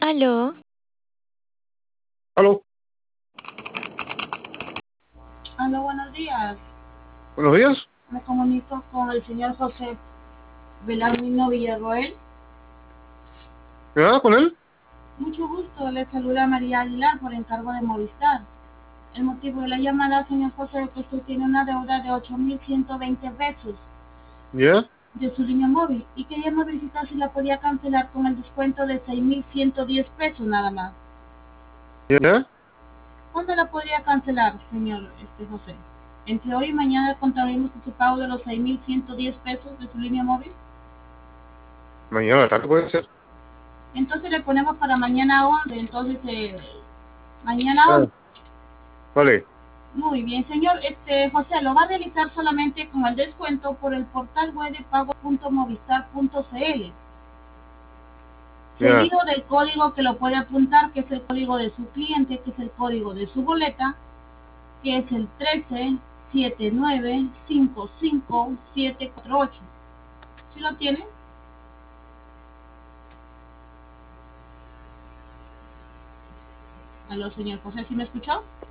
Aló, Aló, Hola, buenos días. buenos días. Me comunico con el señor José Belarmino Villarroel. ¿Ya con él? Mucho gusto, le saluda María Aguilar por encargo de Movistar. El motivo de la llamada, señor José, es que usted tiene una deuda de 8.120 pesos ¿Ya? de su línea móvil y queríamos verificar si la podía cancelar con el descuento de 6.110 pesos nada más. ¿Ya? ¿Cuándo la podría cancelar, señor José? Entre hoy y mañana contaremos con su pago de los 6.110 pesos de su línea móvil. Mañana a la tarde puede ser. Entonces le ponemos para mañana 11. Entonces, mañana Ah, 11. vale. Muy bien, señor. José, lo va a realizar solamente con el descuento por el portal web de pago.movistar.cl. Ya. Seguido del código que lo puede apuntar, que es el código de su cliente, que es el código de su boleta, que es el 1379555748. ¿Sí lo tiene? Aló, señor José, ¿sí me escuchó?